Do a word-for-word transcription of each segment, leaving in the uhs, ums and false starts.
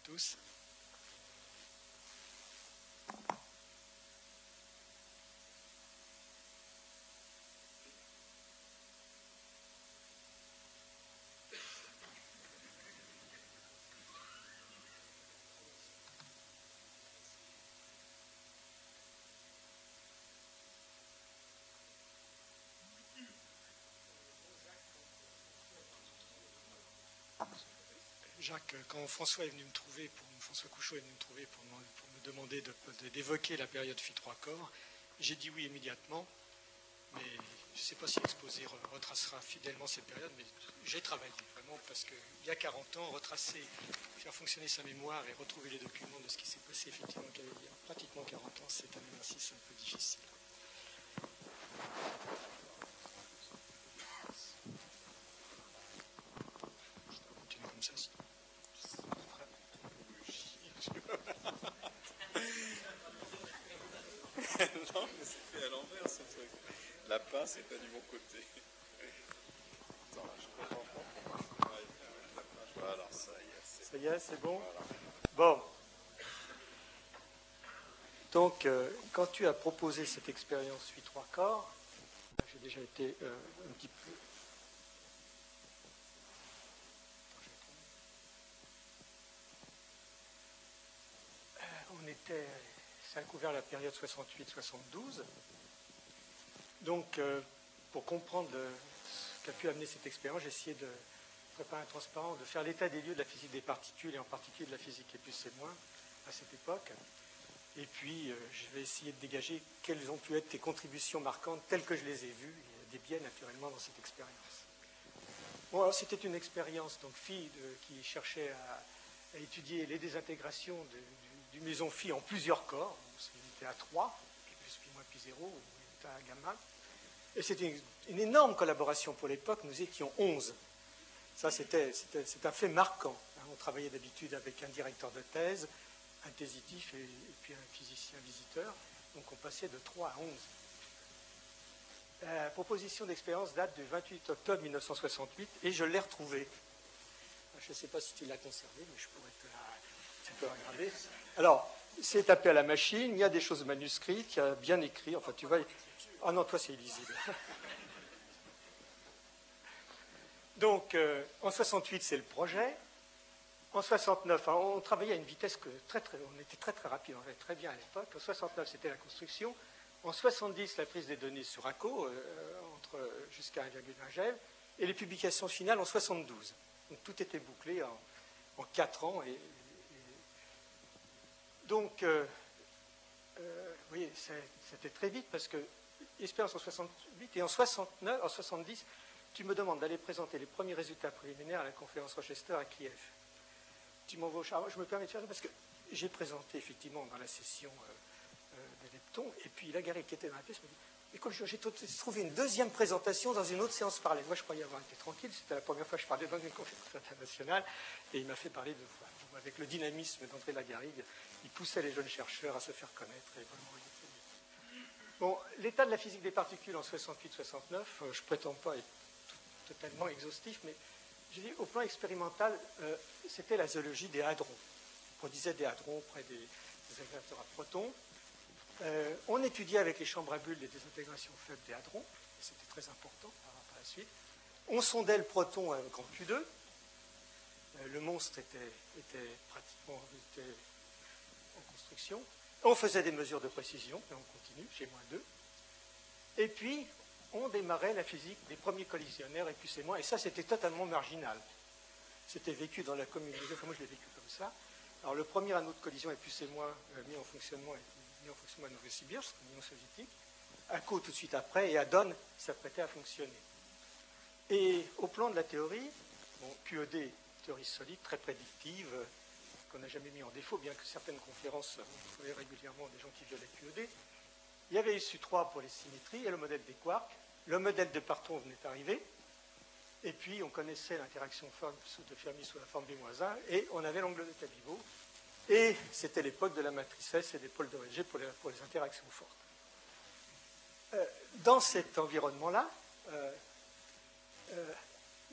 tous. Jacques, quand François est venu me trouver, pour, François Couchot est venu me trouver pour, pour me demander de, de, d'évoquer la période Phi trois corps, j'ai dit oui immédiatement, mais je ne sais pas si l'exposé retracera fidèlement cette période, mais j'ai travaillé vraiment parce qu'il y a quarante ans, retracer, faire fonctionner sa mémoire et retrouver les documents de ce qui s'est passé effectivement il y a pratiquement quarante ans, c'est un exercice un peu difficile. Non, mais c'est fait à l'envers ce truc. La pince n'est pas du bon côté. Attends, là, je comprends pas. Voilà, ça y est. C'est... Ça y est, c'est bon. Voilà. Bon. Donc, euh, quand tu as proposé cette expérience Phi trois corps, j'ai déjà été euh, un petit peu. Euh, on était. Ça a couvert la période soixante-huit soixante-douze. Donc, euh, pour comprendre le, ce qu'a pu amener cette expérience, j'ai essayé de préparer un transparent, de faire l'état des lieux de la physique des particules, et en particulier de la physique et plus et moins, à cette époque. Et puis, euh, je vais essayer de dégager quelles ont pu être tes contributions marquantes, telles que je les ai vues. Il y a des biais, naturellement, dans cette expérience. Bon, alors, c'était une expérience, donc, phi, de, qui cherchait à, à étudier les désintégrations de, du, du meson phi en plusieurs corps. Il était à trois, puis plus, puis moins, puis zéro, ou état à gamma. Et c'était une, une énorme collaboration pour l'époque. Nous étions onze. Ça, c'était, c'était, c'est un fait marquant. On travaillait d'habitude avec un directeur de thèse, un thésitatif et, et puis un physicien visiteur. Donc on passait de trois à onze. La proposition d'expérience date du vingt-huit octobre mille neuf cent soixante-huit et je l'ai retrouvée. Je ne sais pas si tu l'as conservée, mais je pourrais te la, tu peux la regarder. Alors, c'est tapé à la machine, il y a des choses manuscrites, il y a bien écrit. Enfin, tu vois. Ah non, toi, c'est illisible. Donc, euh, en soixante-huit, c'est le projet. En soixante-neuf, on travaillait à une vitesse que très, très, on était très très rapide, on allait très bien à l'époque. En soixante-neuf, c'était la construction. En soixante-dix, la prise des données sur A C O, euh, entre jusqu'à un virgule un GeV, et les publications finales en soixante-douze. Donc tout était bouclé en, en quatre ans. Et, et... Donc, euh, euh, vous voyez, c'était très vite parce que expérience en soixante-huit et en soixante-neuf, en soixante-dix, tu me demandes d'aller présenter les premiers résultats préliminaires à la conférence Rochester à Kiev. Tu m'envoies au charbon. Je me permets de faire ça parce que j'ai présenté effectivement dans la session euh, euh, des leptons, et puis Lagarry qui était dans la pièce me dit « Écoute, j'ai trouvé une deuxième présentation dans une autre séance parallèle. » Moi, je croyais avoir été tranquille, c'était la première fois que je parlais dans une conférence internationale, et il m'a fait parler de voix. Avec le dynamisme d'André Lagarry, il poussait les jeunes chercheurs à se faire connaître. Et vraiment, il était... Bon, l'état de la physique des particules en soixante-huit soixante-neuf, euh, je ne prétends pas être totalement exhaustif, mais je dis, au plan expérimental, euh, c'était la zoologie des hadrons. On produisait des hadrons près des, des agrégateurs à protons. Euh, on étudiait avec les chambres à bulles les désintégrations faibles des hadrons, et c'était très important par rapport à la suite. On sondait le proton à grand Q deux. Euh, le monstre était, était pratiquement était en construction. On faisait des mesures de précision, et on continue, chez moins deux. Et puis, on démarrait la physique des premiers collisionnaires, et puis c'est moi, et ça c'était totalement marginal. C'était vécu dans la communauté, enfin moi je l'ai vécu comme ça. Alors le premier anneau de collision, et puis c'est moi, euh, mis en fonctionnement, mis en fonctionnement à Novosibirsk, l'Union soviétique, A C O tout de suite après, et Adon s'apprêtait à fonctionner. Et au plan de la théorie, bon, Q E D, théorie solide, très prédictive, euh, qu'on n'a jamais mis en défaut, bien que certaines conférences, on trouvait régulièrement des gens qui violaient Q E D. Il y avait S U trois pour les symétries et le modèle des quarks. Le modèle de Parton venait d'arriver. Et puis, on connaissait l'interaction de Fermi sous la forme B moins un. Et on avait l'angle de Cabibot. Et c'était l'époque de la matrice S et des pôles de G pour les, pour les interactions fortes. Euh, dans cet environnement-là, euh, euh,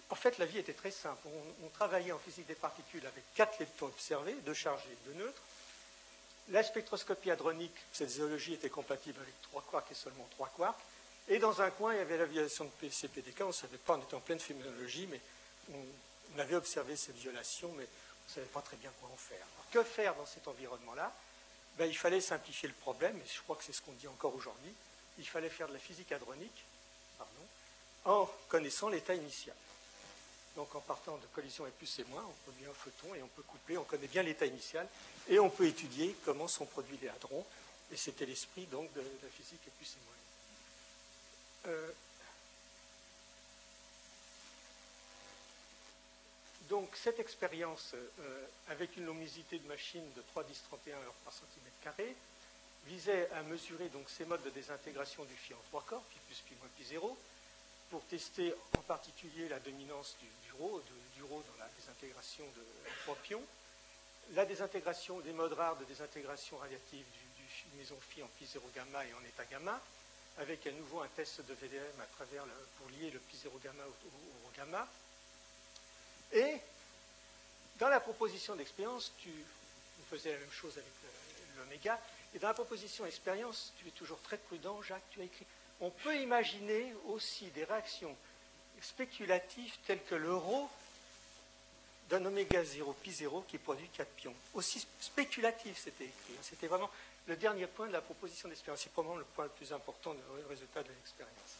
en fait, la vie était très simple. On, on travaillait en physique des particules avec quatre leptons observés, deux chargés et deux neutres. La spectroscopie hadronique, cette zoologie était compatible avec trois quarks et seulement trois quarks. Et dans un coin, il y avait la violation de C P D K. On ne savait pas, on était en pleine phénoménologie, mais on, on avait observé cette violation, mais on ne savait pas très bien quoi en faire. Alors, que faire dans cet environnement-là? Ben, il fallait simplifier le problème, et je crois que c'est ce qu'on dit encore aujourd'hui. Il fallait faire de la physique hadronique, pardon, en connaissant l'état initial. Donc en partant de collision et plus et moins, on produit un photon et on peut coupler, on connaît bien l'état initial, et on peut étudier comment sont produits les hadrons, et c'était l'esprit donc de, de la physique et plus et moins. Euh, donc cette expérience euh, avec une luminosité de machine de trois virgule dix trente et un heures par centimètre carré visait à mesurer donc ces modes de désintégration du phi en trois corps, pi plus, pi moins, pi zéro, pour tester en particulier la dominance du, du ρ, de, du ρ dans la désintégration de trois pions, la désintégration des modes rares de désintégration radiative du, du maison phi en pi zéro gamma et en état gamma, avec à nouveau un test de V D M à travers le, pour lier le pi zéro gamma au, au, au gamma. Et dans la proposition d'expérience, tu faisais la même chose avec l'oméga, et dans la proposition d'expérience, tu es toujours très prudent, Jacques, tu as écrit on peut imaginer aussi des réactions spéculatives telles que le ρ d'un oméga zéro pi zéro qui produit quatre pions. Aussi spéculatif, c'était écrit. C'était vraiment le dernier point de la proposition d'expérience. C'est probablement le point le plus important du résultat de l'expérience.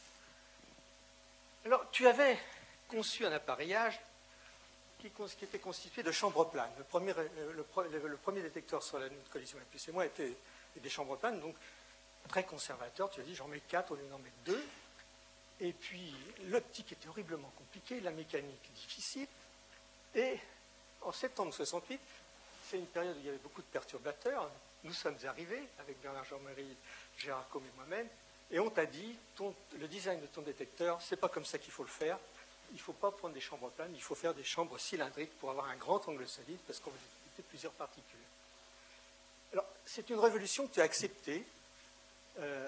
Alors, tu avais conçu un appareillage qui, qui était constitué de chambres planes. Le premier, le, le, le premier détecteur sur la collision et plus et moins était des chambres planes, donc très conservateur, tu as dit j'en mets quatre au lieu d'en mettre deux. Et puis l'optique était horriblement compliquée, la mécanique difficile. Et en septembre soixante-huit, c'est une période où il y avait beaucoup de perturbateurs. Nous sommes arrivés avec Bernard Jean-Marie, Gérard Côme et moi-même, et on t'a dit ton, le design de ton détecteur, c'est pas comme ça qu'il faut le faire. Il ne faut pas prendre des chambres planes, il faut faire des chambres cylindriques pour avoir un grand angle solide parce qu'on va détecter plusieurs particules. Alors, c'est une révolution que tu as acceptée. Euh,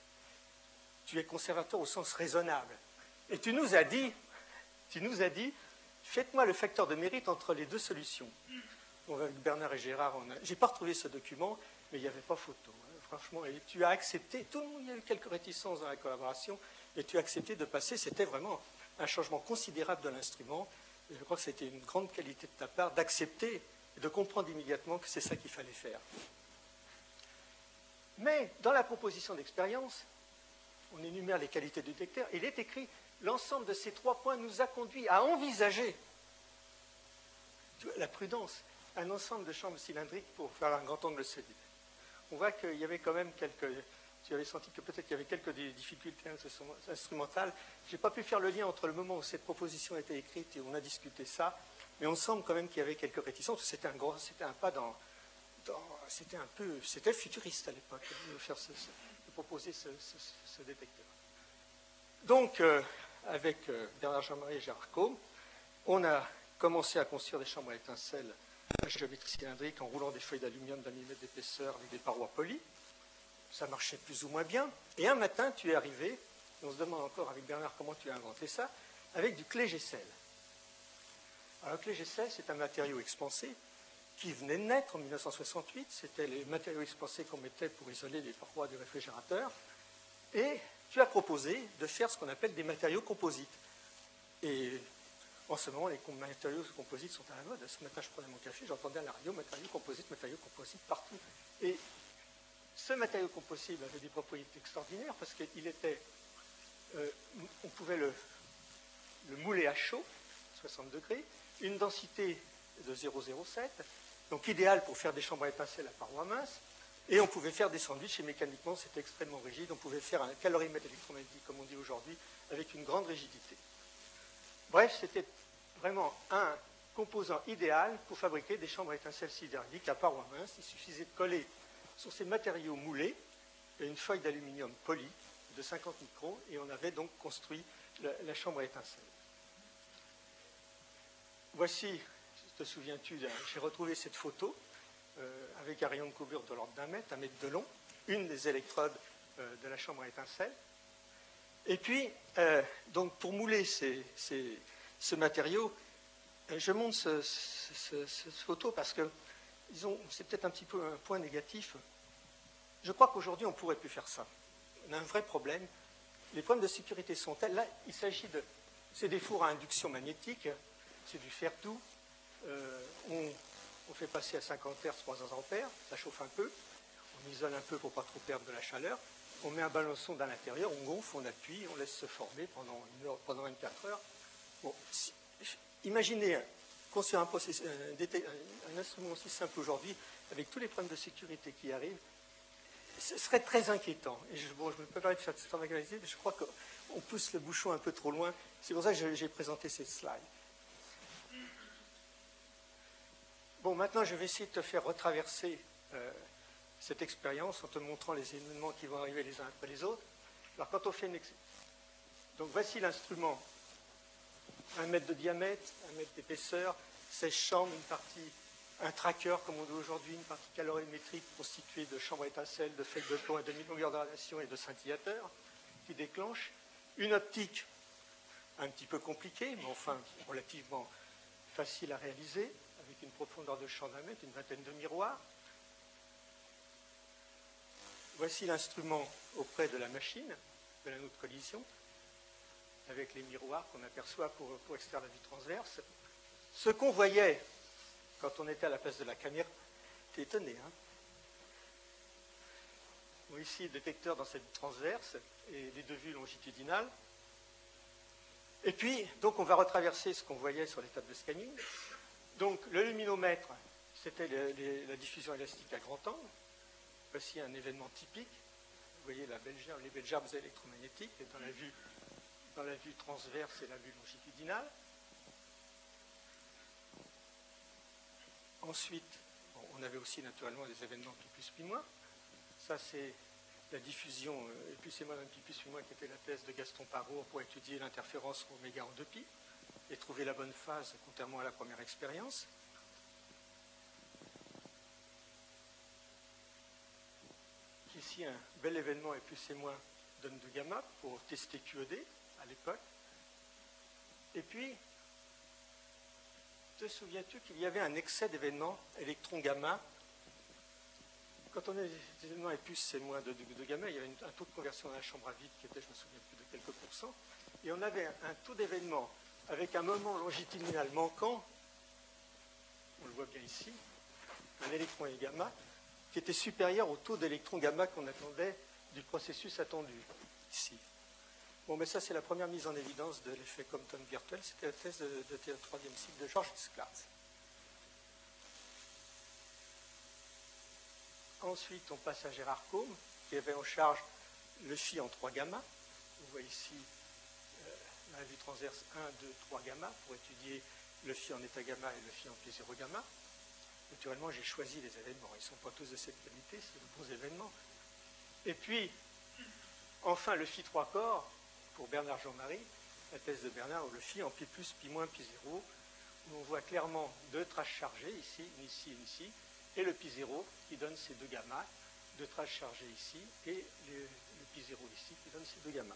tu es conservateur au sens raisonnable. Et tu nous as dit, tu nous as dit, faites-moi le facteur de mérite entre les deux solutions. Donc avec Bernard et Gérard, a... j'ai pas retrouvé ce document, mais il n'y avait pas photo. Hein, franchement, et tu as accepté, tout le monde, il y a eu quelques réticences dans la collaboration, mais tu as accepté de passer, c'était vraiment un changement considérable de l'instrument. Et je crois que c'était une grande qualité de ta part d'accepter et de comprendre immédiatement que c'est ça qu'il fallait faire. Mais dans la proposition d'expérience, on énumère les qualités du détecteur, et il est écrit l'ensemble de ces trois points nous a conduit à envisager la prudence, un ensemble de chambres cylindriques pour faire un grand angle solide. On voit qu'il y avait quand même quelques... Tu avais senti que peut-être qu'il y avait quelques difficultés instrumentales. Je n'ai pas pu faire le lien entre le moment où cette proposition a été écrite et où on a discuté ça, mais on semble quand même qu'il y avait quelques réticences. C'était un, gros, c'était un pas dans... C'était un peu, c'était futuriste à l'époque de, faire ce, ce, de proposer ce, ce, ce détecteur. Donc, euh, avec euh, Bernard Jean-Marie et Gérard Côme, on a commencé à construire des chambres à étincelles à géométrie cylindrique en roulant des feuilles d'aluminium d'un millimètre d'épaisseur avec des parois polies. Ça marchait plus ou moins bien. Et un matin, tu es arrivé, et on se demande encore avec Bernard comment tu as inventé ça, avec du clé G-sel. Alors, le clé G-sel, c'est un matériau expansé qui venait de naître en mille neuf cent soixante-huit. C'était les matériaux expansés qu'on mettait pour isoler les parois du réfrigérateur. Et tu as proposé de faire ce qu'on appelle des matériaux composites. Et en ce moment, les matériaux composites sont à la mode. Ce matin, je prenais mon café, j'entendais à la radio matériaux composites, matériaux composites partout. Et ce matériau composite avait des propriétés extraordinaires parce qu'il était, euh, on pouvait le, le mouler à chaud, soixante degrés, une densité de zéro virgule zéro sept, donc idéal pour faire des chambres à étincelles à parois minces, et on pouvait faire des sandwichs, et mécaniquement c'était extrêmement rigide, on pouvait faire un calorimètre électromagnétique, comme on dit aujourd'hui, avec une grande rigidité. Bref, c'était vraiment un composant idéal pour fabriquer des chambres à étincelles sidérurgiques à parois minces. Il suffisait de coller sur ces matériaux moulés une feuille d'aluminium polie de cinquante microns, et on avait donc construit la, la chambre à étincelles. Voici, te souviens-tu, j'ai retrouvé cette photo euh, avec un rayon de courbure de l'ordre d'un mètre, un mètre de long, une des électrodes euh, de la chambre à étincelles. Et puis, euh, donc pour mouler ces, ces, ce matériau. Je montre ce, ce, ce, cette photo parce que c'est peut-être un petit peu un point négatif. Je crois qu'aujourd'hui, on ne pourrait plus faire ça. On a un vrai problème. Les problèmes de sécurité sont tels. Là, il s'agit de... C'est des fours à induction magnétique. C'est du fer doux. Euh, on, on fait passer à cinquante hertz, trois cents ampères. Ça chauffe un peu. On isole un peu pour ne pas trop perdre de la chaleur. On met un ballon sonde à l'intérieur. On gonfle, on appuie, on laisse se former pendant, une heure, pendant vingt-quatre heures. Bon, si, imaginez construire un, process, un, un instrument aussi simple aujourd'hui, avec tous les problèmes de sécurité qui arrivent. Ce serait très inquiétant. Et je, bon, je me peux pas faire cette organisée, mais je crois qu'on pousse le bouchon un peu trop loin. C'est pour ça que j'ai présenté cette slide. Bon, maintenant, je vais essayer de te faire retraverser euh, cette expérience en te montrant les événements qui vont arriver les uns après les autres. Alors, quand on fait une... Donc, voici l'instrument. Un mètre de diamètre, un mètre d'épaisseur, seize chambres, une partie... un tracker, comme on dit aujourd'hui, une partie calorimétrique constituée de chambres à étincelles, de feuilles de plomb à demi-longueur de radiation et de scintillateurs qui déclenchent. Une optique un petit peu compliquée, mais enfin relativement facile à réaliser, avec une profondeur de champ d'un mètre, une vingtaine de miroirs. Voici l'instrument auprès de la machine, de l'anneau de collision, avec les miroirs qu'on aperçoit pour, pour extraire la vue transverse. Ce qu'on voyait quand on était à la place de la caméra, t'es étonné, hein? Bon, ici, le détecteur dans cette vue transverse et les deux vues longitudinales. Et puis, donc, on va retraverser ce qu'on voyait sur les tables de scanning. Donc, le luminomètre, c'était les, les, la diffusion élastique à grand angle. Voici un événement typique. Vous voyez la belle gerbe, les belles gerbes électromagnétiques dans la vue, dans la vue transverse et la vue longitudinale. Ensuite, bon, on avait aussi naturellement des événements pi plus pi moins. Ça, c'est la diffusion euh, plus et moins d'un pi plus pi moins qui était la thèse de Gaston Parot pour étudier l'interférence oméga en deux pi et trouver la bonne phase, contrairement à la première expérience. Ici, un bel événement et plus et moins donne de gamma pour tester Q E D à l'époque. Et puis, te souviens-tu qu'il y avait un excès d'événements électron-gamma? Quand on a des événements et plus c'est moins de, de, de gamma, il y avait une, un taux de conversion dans la chambre à vide qui était, je me souviens plus, de quelques pourcents. Et on avait un, un taux d'événement avec un moment longitudinal manquant, on le voit bien ici, un électron et gamma, qui était supérieur au taux d'électron-gamma qu'on attendait du processus attendu, ici. Bon, mais ça, c'est la première mise en évidence de l'effet Compton virtuel. C'était la thèse de, de, de troisième cycle de George Clark. Ensuite, on passe à Gérard Combe, qui avait en charge le phi en trois gamma. Vous voyez ici euh, la vue transverse un, deux, trois gamma pour étudier le phi en état gamma et le phi en pi zéro gamma. Naturellement, j'ai choisi les événements. Ils ne sont pas tous de cette qualité, c'est de bons événements. Et puis, enfin, le phi trois corps, pour Bernard Jean-Marie, la thèse de Bernard, le phi en pi plus, pi moins, pi zéro, où on voit clairement deux traces chargées, ici, une ici, une ici, et le pi zéro qui donne ces deux gammas, deux traces chargées ici, et le, le pi zéro ici qui donne ces deux gammas.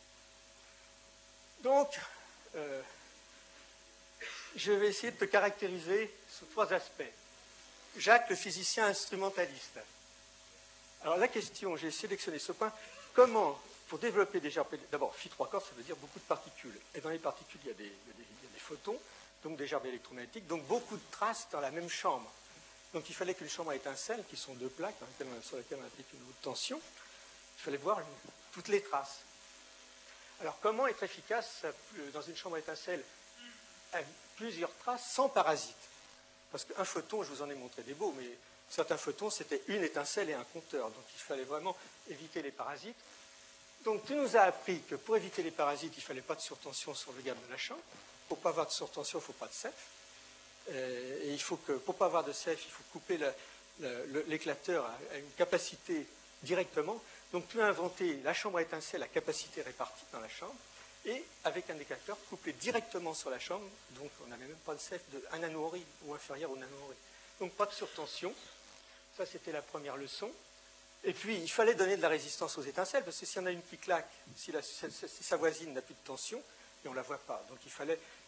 Donc, euh, je vais essayer de te caractériser sous trois aspects. Jacques, le physicien instrumentaliste. Alors la question, j'ai sélectionné ce point, comment, pour développer des gerbes, d'abord, phi trois corps, ça veut dire beaucoup de particules. Et dans les particules, il y a des, il y a des, il y a des photons, donc des gerbes électromagnétiques, donc beaucoup de traces dans la même chambre. Donc il fallait qu'une chambre à étincelles, qui sont deux plaques dans lesquelles, sur lesquelles on applique une haute tension, il fallait voir toutes les traces. Alors comment être efficace dans une chambre à étincelles avec plusieurs traces sans parasites? Parce qu'un photon, je vous en ai montré des beaux, mais certains photons, c'était une étincelle et un compteur. Donc il fallait vraiment éviter les parasites. Donc tu nous as appris que pour éviter les parasites, il ne fallait pas de surtension sur le gamme de la chambre. Pour ne pas avoir de surtension, il ne faut pas de C E F. Et il faut que, pour ne pas avoir de C E F, il faut couper l'éclateur à une capacité directement. Donc tu as inventé la chambre à étincelles à capacité répartie dans la chambre, et avec un détecteur couplé directement sur la chambre, donc on n'avait même pas de C E F de un nanohori ou inférieur au nanohori. Donc pas de surtension. Ça, c'était la première leçon. Et puis, il fallait donner de la résistance aux étincelles, parce que s'il y en a une qui claque, si, la, si sa voisine n'a plus de tension, et on ne la voit pas. Donc il fallait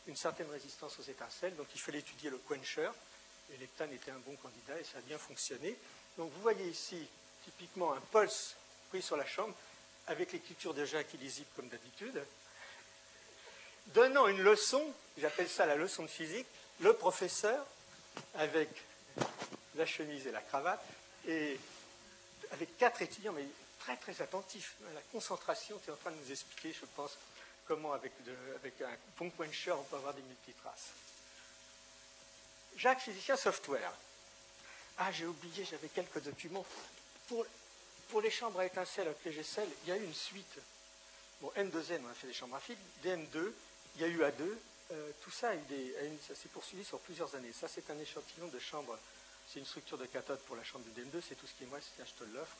une certaine résistance aux étincelles, donc il fallait étudier le quencher, et l'heptane était un bon candidat et ça a bien fonctionné. Donc vous voyez ici typiquement un pulse pris sur la chambre avec l'écriture de Jacques illisible comme d'habitude, donnant une leçon, j'appelle ça la leçon de physique, le professeur avec la chemise et la cravate et avec quatre étudiants, mais très très attentifs à la concentration, tu es en train de nous expliquer, je pense, comment avec, de, avec un bon quencher on peut avoir des multitraces. Jacques, physicien software. Ah, j'ai oublié, j'avais quelques documents. Pour, pour les chambres à étincelles à G S L, il y a eu une suite. Bon, N deux N, on a fait des chambres à fil, D M deux, il y a eu A deux, euh, tout ça, a eu des, a eu, ça s'est poursuivi sur plusieurs années. Ça, c'est un échantillon de chambre, c'est une structure de cathode pour la chambre du D M deux, c'est tout ce qui est moi, c'est je te l'offre.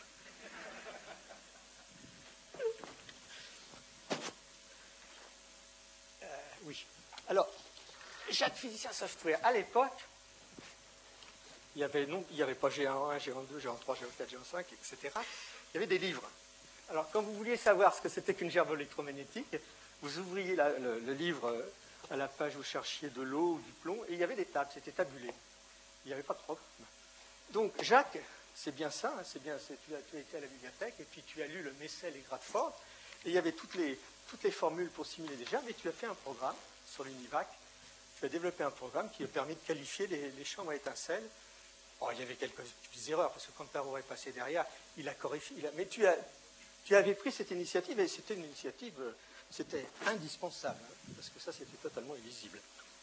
Euh, oui. Alors, Jacques physicien software, à l'époque, il n'y avait, avait pas G un, G un deux, G un trois, G un quatre, G un cinq, et cetera. Il y avait des livres. Alors, quand vous vouliez savoir ce que c'était qu'une gerbe électromagnétique, vous ouvriez la, le, le livre à la page où vous cherchiez de l'eau ou du plomb, et il y avait des tables, c'était tabulé. Il n'y avait pas de programme. Donc, Jacques, c'est bien ça, hein, c'est bien, c'est, tu, as, tu as été à la bibliothèque, et puis tu as lu le Messel et Gradford, et il y avait toutes les, toutes les formules pour simuler des gerbes, et tu as fait un programme sur l'Univac. Tu as développé un programme qui a permis de qualifier les, les chambres à étincelles. Oh, il y avait quelques petites erreurs, parce que quand Perrault est passé derrière, il a corrigé. Il a... Mais tu, as, tu avais pris cette initiative, et c'était une initiative, c'était indispensable, hein, parce que ça, c'était totalement illisible.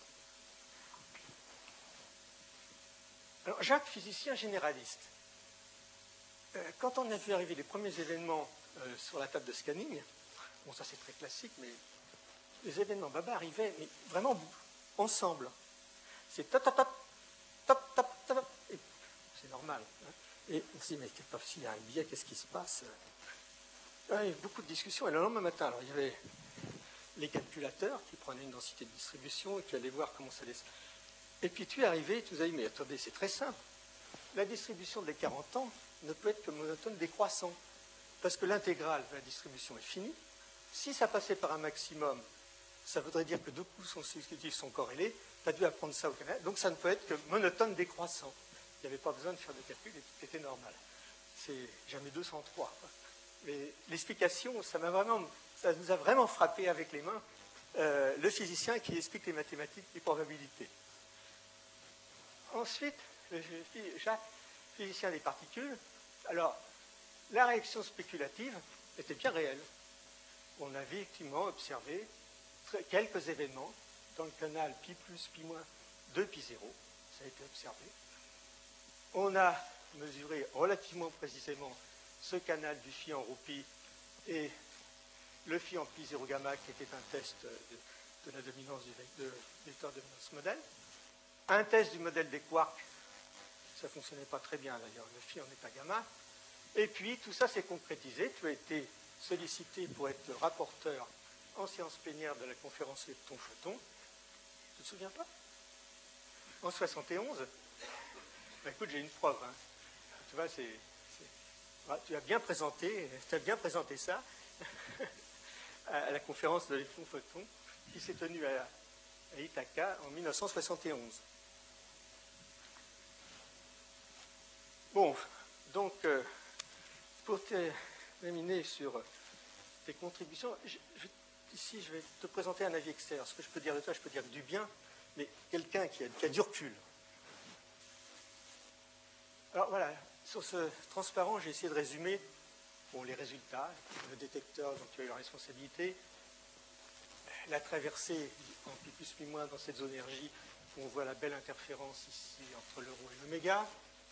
Alors, Jacques, physicien généraliste. Euh, quand on a vu arriver les premiers événements euh, sur la table de scanning, bon, ça c'est très classique, mais les événements Baba arrivaient mais vraiment ensemble. C'est top, top, top, top, top, top. C'est normal. Hein. Et on se dit, mais s'il y a un biais, qu'est-ce qui se passe? Il y a eu beaucoup de discussions. Et le lendemain matin, alors, il y avait les calculateurs qui prenaient une densité de distribution et qui allaient voir comment ça laisse. Et puis tu es arrivé et tu nous as dit, mais attendez, c'est très simple. La distribution des quarante ans ne peut être que monotone décroissant. Parce que l'intégrale de la distribution est finie. Si ça passait par un maximum, ça voudrait dire que deux coups consécutifs sont corrélés. Tu as dû apprendre ça au Canada. Donc ça ne peut être que monotone décroissant. Il n'y avait pas besoin de faire de calcul et tout était normal. C'est jamais deux cent trois. Mais l'explication, ça, m'a vraiment, ça nous a vraiment frappé avec les mains. Euh, le physicien qui explique les mathématiques, les probabilités. Ensuite, Jacques, physicien des particules. Alors, la réaction spéculative était bien réelle. On avait effectivement observé quelques événements dans le canal pi plus, pi moins de pi zéro. Ça a été observé. On a mesuré relativement précisément ce canal du phi en roupie et le phi en pi zéro gamma qui était un test de, de la dominance du vecteur, vecteur de dominance modèle. Un test du modèle des quarks, ça ne fonctionnait pas très bien d'ailleurs, le phi en état gamma. Et puis tout ça s'est concrétisé. Tu as été sollicité pour être le rapporteur en sciences plénières de la conférence lepton-photon. Tu ne te souviens pas? En soixante et onze. Ben, écoute, j'ai une preuve. Hein. Tu vois, c'est, c'est... Ah, tu as bien présenté, tu as bien présenté ça à la conférence de lepton-photon qui s'est tenue à, à Ithaca en mille neuf cent soixante et onze. Bon, donc, euh, pour terminer sur tes contributions, je, je, ici, je vais te présenter un avis extérieur. Ce que je peux dire de toi, je peux dire du bien, mais quelqu'un qui a, qui a du recul. Alors voilà, sur ce transparent, j'ai essayé de résumer bon, les résultats, le détecteur dont tu as eu la responsabilité, la traversée en pi plus pi moins dans cette zone énergie, où on voit la belle interférence ici entre le rho et le méga.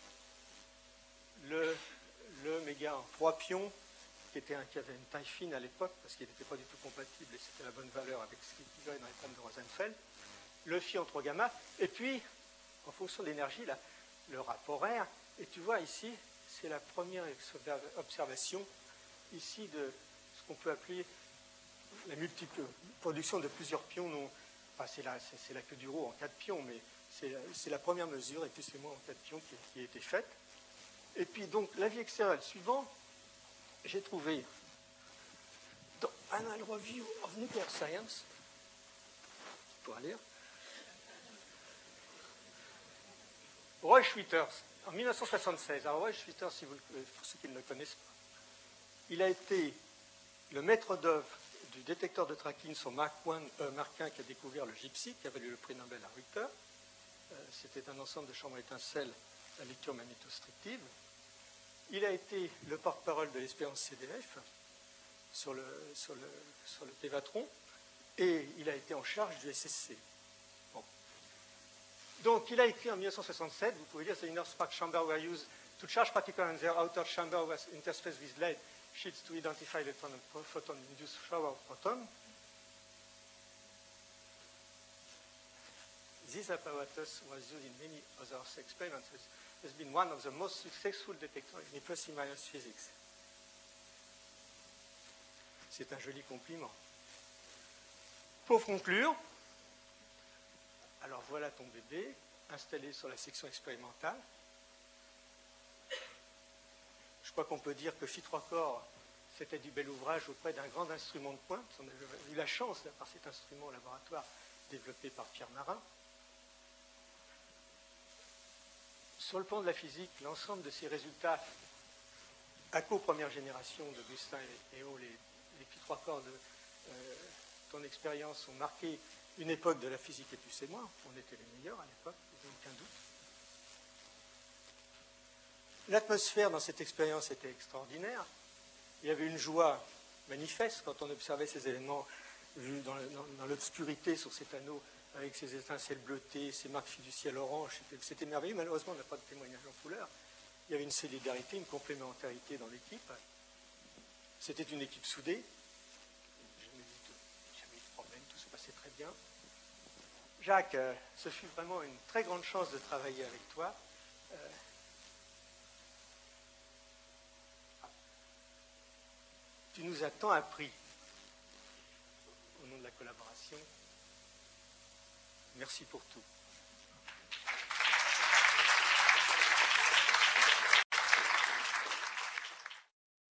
Le, le méga en trois pions, qui, était un, qui avait une taille fine à l'époque, parce qu'il n'était pas du tout compatible, et c'était la bonne valeur avec ce qui figurait dans les termes de Rosenfeld. Le phi en trois gamma, et puis, en fonction de l'énergie, là, le rapport R, et tu vois ici, c'est la première observation, ici, de ce qu'on peut appeler la multiple production de plusieurs pions. Non, enfin, c'est la, c'est la queue du rho en quatre pions, mais c'est la, c'est la première mesure, et puis c'est moi en quatre pions qui, qui a été faite. Et puis, donc, l'avis extérieur suivant, j'ai trouvé dans Annual Review of Nuclear Science pourra lire. Roy Schwitters, en mille neuf cent soixante-seize. Alors Roy Schwitters, si vous, pour ceux qui ne le connaissent pas, il a été le maître d'œuvre du détecteur de tracking sur Mark un, euh, Mark un qui a découvert le Gypsy, qui a valu le prix Nobel à Ritter. Euh, C'était un ensemble de chambres à étincelles à lecture magnétostrictive. Il a été le porte-parole de l'Espérance C D F sur le, sur le, sur le Tevatron, et il a été en charge du S S C. Bon. Donc, il a écrit en mille neuf cent soixante-sept, vous pouvez lire, the inner spark chamber were used to charge particles and their outer chamber was interspaced with lead sheets to identify electron and photon induced shower of proton. This apparatus was used in many other experiments. It has been one of the most successful detectors in plus and minus physics. C'est un joli compliment. Pour conclure, alors voilà ton bébé installé sur la section expérimentale. Je crois qu'on peut dire que Phi trois corps, c'était du bel ouvrage auprès d'un grand instrument de pointe. On a eu la chance d'avoir cet instrument au laboratoire développé par Pierre Marin. Sur le plan de la physique, l'ensemble de ces résultats à co-première génération d'Augustin et Hall, les, les Phi trois corps de euh, ton expérience ont marqué une époque de la physique et tu sais moi, on était les meilleurs à l'époque, il n'y a aucun doute. L'atmosphère dans cette expérience était extraordinaire. Il y avait une joie manifeste quand on observait ces éléments vus dans, dans, dans l'obscurité sur cet anneau avec ses étincelles bleutées, ses marques du ciel orange. C'était merveilleux. Malheureusement, on n'a pas de témoignage en couleur. Il y avait une solidarité, une complémentarité dans l'équipe. C'était une équipe soudée. Jamais eu de problème, tout se passait très bien. Jacques, euh, ce fut vraiment une très grande chance de travailler avec toi. Euh, tu nous as tant appris au nom de la collaboration. Merci pour tout.